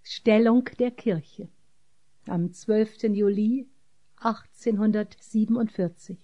Stellung der Kirche am 12. Juli 1847.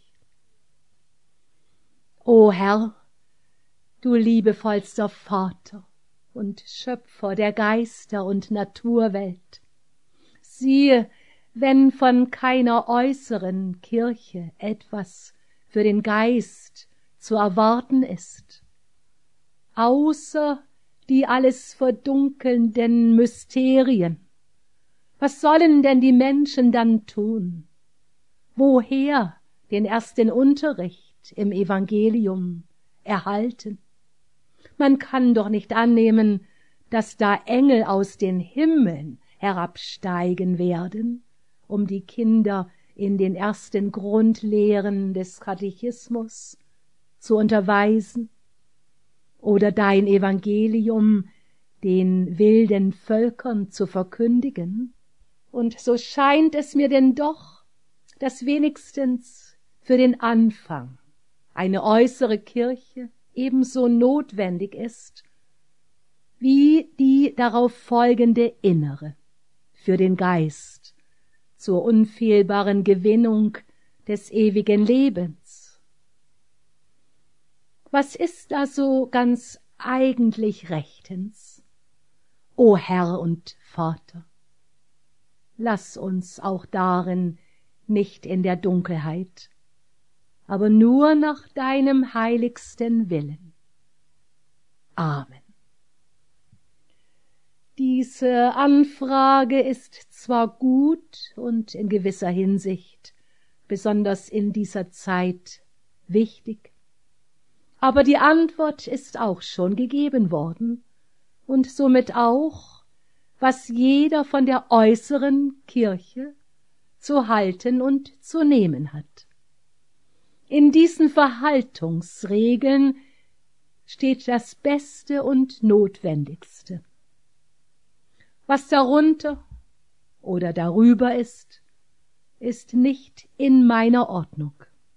O Herr, du liebevollster Vater und Schöpfer der Geister und Naturwelt, siehe, wenn von keiner äußeren Kirche etwas für den Geist zu erwarten ist, außer die alles verdunkelnden Mysterien, was sollen denn die Menschen dann tun? Woher den ersten Unterricht im Evangelium erhalten? Man kann doch nicht annehmen, dass da Engel aus den Himmeln herabsteigen werden, um die Kinder in den ersten Grundlehren des Katechismus zu unterweisen, oder dein Evangelium den wilden Völkern zu verkündigen. Und so scheint es mir denn doch, dass wenigstens für den Anfang eine äußere Kirche ebenso notwendig ist, wie die darauf folgende innere für den Geist zur unfehlbaren Gewinnung des ewigen Lebens. Was ist da so ganz eigentlich rechtens, o Herr und Vater? Lass uns auch darin nicht in der Dunkelheit, aber nur nach deinem heiligsten Willen. Amen. Diese Anfrage ist zwar gut und in gewisser Hinsicht, besonders in dieser Zeit, wichtig, aber die Antwort ist auch schon gegeben worden und somit auch, was jeder von der äußeren Kirche zu halten und zu nehmen hat. In diesen Verhaltungsregeln steht das Beste und Notwendigste. Was darunter oder darüber ist, ist nicht in meiner Ordnung.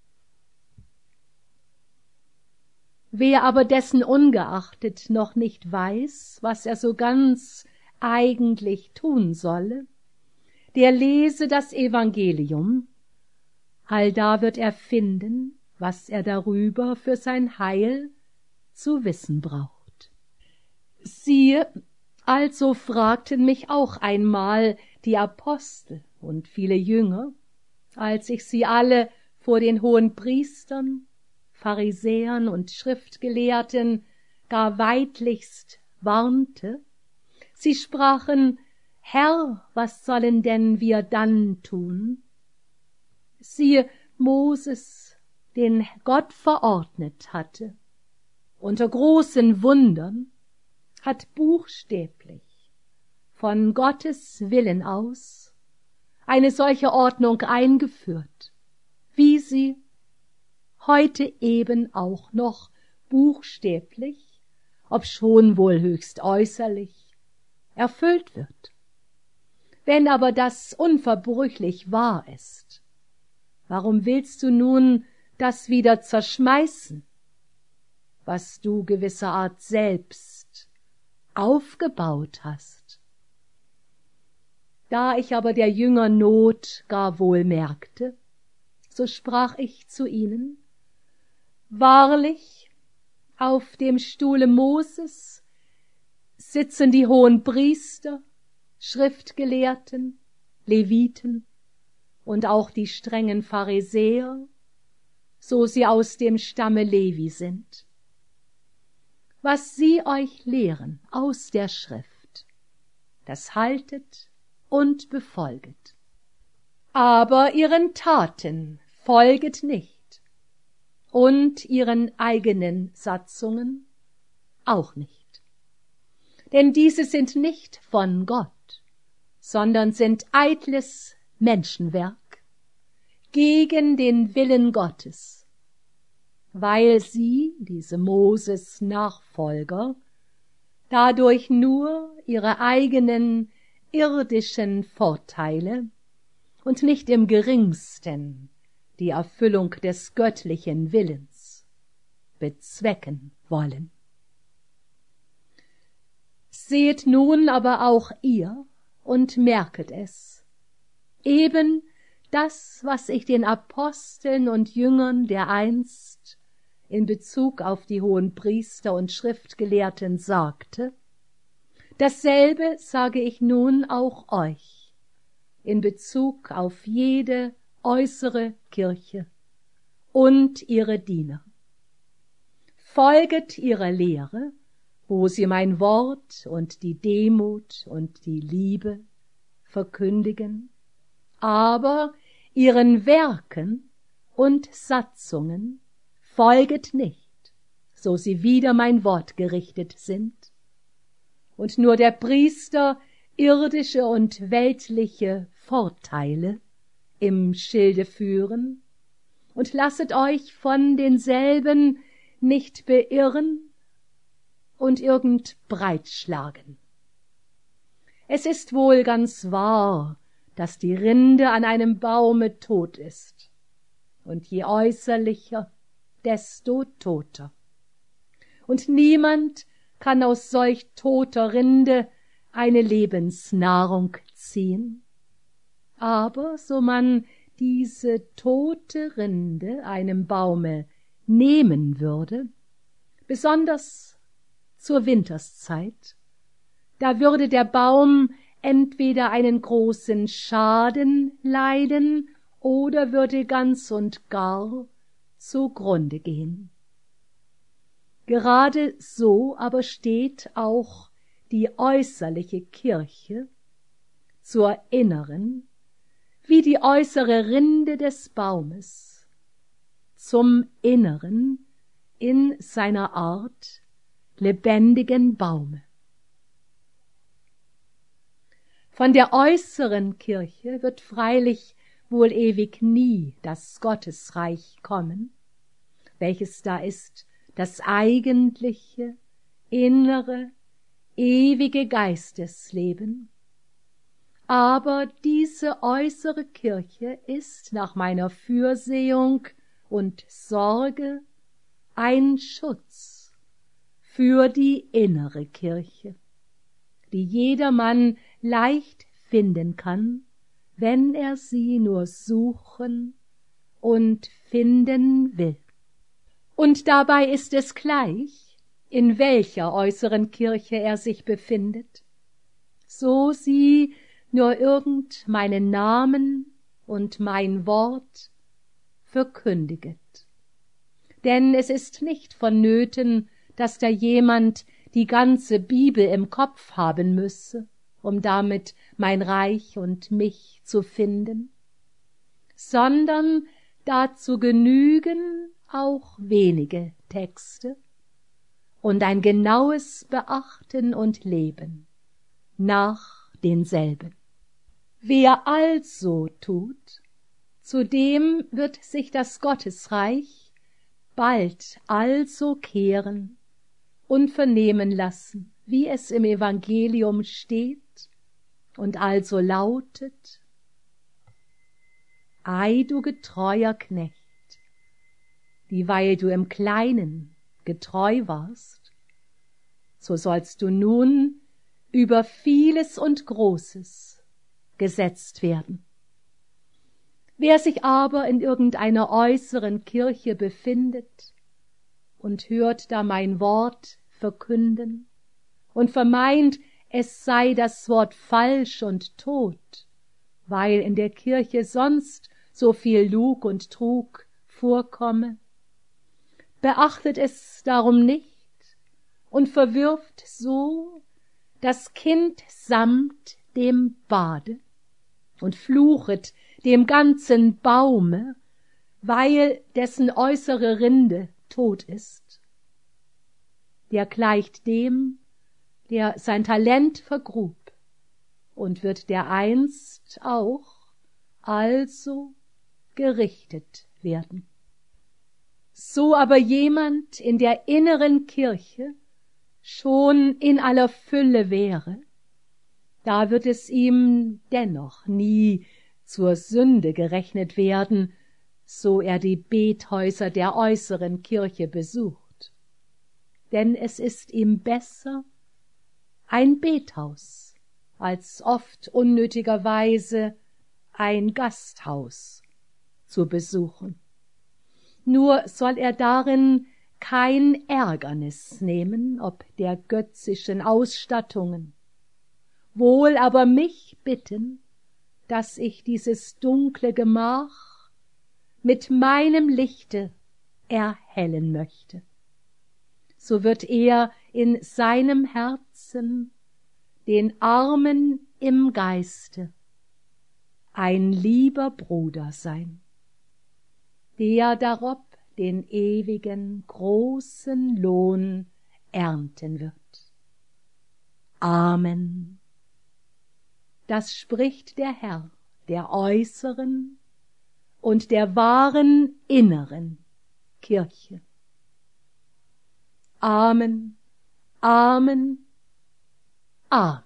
Wer aber dessen ungeachtet noch nicht weiß, was er so ganz eigentlich tun solle, der lese das Evangelium, allda wird er finden, was er darüber für sein Heil zu wissen braucht. Siehe, also fragten mich auch einmal die Apostel und viele Jünger, als ich sie alle vor den Hohenpriestern, Pharisäern und Schriftgelehrten gar weidlichst warnte. Sie sprachen: Herr, was sollen denn wir dann tun? Siehe, Moses, den Gott verordnet hatte, unter großen Wundern, hat buchstäblich von Gottes Willen aus eine solche Ordnung eingeführt, wie sie heute eben auch noch buchstäblich, obschon wohl höchst äußerlich, erfüllt wird. Wenn aber das unverbrüchlich wahr ist, warum willst du nun das wieder zerschmeißen, was du gewisserart selbst aufgebaut hast? Da ich aber der Jünger Not gar wohl merkte, so sprach ich zu ihnen: Wahrlich, auf dem Stuhle Moses sitzen die Hohenpriester, Schriftgelehrten, Leviten und auch die strengen Pharisäer, so sie aus dem Stamme Levi sind. Was sie euch lehren aus der Schrift, das haltet und befolget. Aber ihren Taten folget nicht, und ihren eigenen Satzungen auch nicht. Denn diese sind nicht von Gott, sondern sind eitles Menschenwerk gegen den Willen Gottes, weil sie, diese Moses Nachfolger, dadurch nur ihre eigenen irdischen Vorteile und nicht im geringsten die Erfüllung des göttlichen Willens bezwecken wollen. Seht nun aber auch ihr, und merket es. Eben das, was ich den Aposteln und Jüngern dereinst in Bezug auf die Hohenpriester und Schriftgelehrten sagte, dasselbe sage ich nun auch euch in Bezug auf jede äußere Kirche und ihre Diener. Folget ihrer Lehre, wo sie mein Wort und die Demut und die Liebe verkündigen, aber ihren Werken und Satzungen folget nicht, so sie wider mein Wort gerichtet sind, und nur der Priester irdische und weltliche Vorteile im Schilde führen, und lasset euch von denselben nicht beirren und irgend breitschlagen. Es ist wohl ganz wahr, dass die Rinde an einem Baume tot ist, und je äußerlicher, desto toter. Und niemand kann aus solch toter Rinde eine Lebensnahrung ziehen. Aber so man diese tote Rinde einem Baume nehmen würde, besonders zur Winterszeit, da würde der Baum entweder einen großen Schaden leiden oder würde ganz und gar zugrunde gehen. Gerade so aber steht auch die äußerliche Kirche zur inneren, wie die äußere Rinde des Baumes zum inneren, in seiner Art lebendigen Baume. Von der äußeren Kirche wird freilich wohl ewig nie das Gottesreich kommen, welches da ist das eigentliche, innere, ewige Geistesleben. Aber diese äußere Kirche ist nach meiner Fürsehung und Sorge ein Schutz für die innere Kirche, die jedermann leicht finden kann, wenn er sie nur suchen und finden will. Und dabei ist es gleich, in welcher äußeren Kirche er sich befindet, so sie nur irgend meinen Namen und mein Wort verkündiget. Denn es ist nicht vonnöten, dass da jemand die ganze Bibel im Kopf haben müsse, um damit mein Reich und mich zu finden, sondern dazu genügen auch wenige Texte und ein genaues Beachten und Leben nach denselben. Wer also tut, zu dem wird sich das Gottesreich bald also kehren und vernehmen lassen, wie es im Evangelium steht und also lautet: Ei, du getreuer Knecht, dieweil du im Kleinen getreu warst, so sollst du nun über vieles und Großes gesetzt werden. Wer sich aber in irgendeiner äußeren Kirche befindet und hört da mein Wort verkünden und vermeint, es sei das Wort falsch und tot, weil in der Kirche sonst so viel Lug und Trug vorkomme, beachtet es darum nicht und verwirft so das Kind samt dem Bade und fluchet dem ganzen Baume, weil dessen äußere Rinde tot ist. Der gleicht dem, der sein Talent vergrub, und wird dereinst auch also gerichtet werden. So aber jemand in der inneren Kirche schon in aller Fülle wäre, da wird es ihm dennoch nie zur Sünde gerechnet werden, so er die Bethäuser der äußeren Kirche besucht. Denn es ist ihm besser, ein Bethaus als oft unnötigerweise ein Gasthaus zu besuchen. Nur soll er darin kein Ärgernis nehmen, ob der götzischen Ausstattungen, wohl aber mich bitten, dass ich dieses dunkle Gemach mit meinem Lichte erhellen möchte. So wird er in seinem Herzen den Armen im Geiste ein lieber Bruder sein, der darob den ewigen großen Lohn ernten wird. Amen. Das spricht der Herr der äußeren und der wahren inneren Kirche. Amen, Amen, Amen.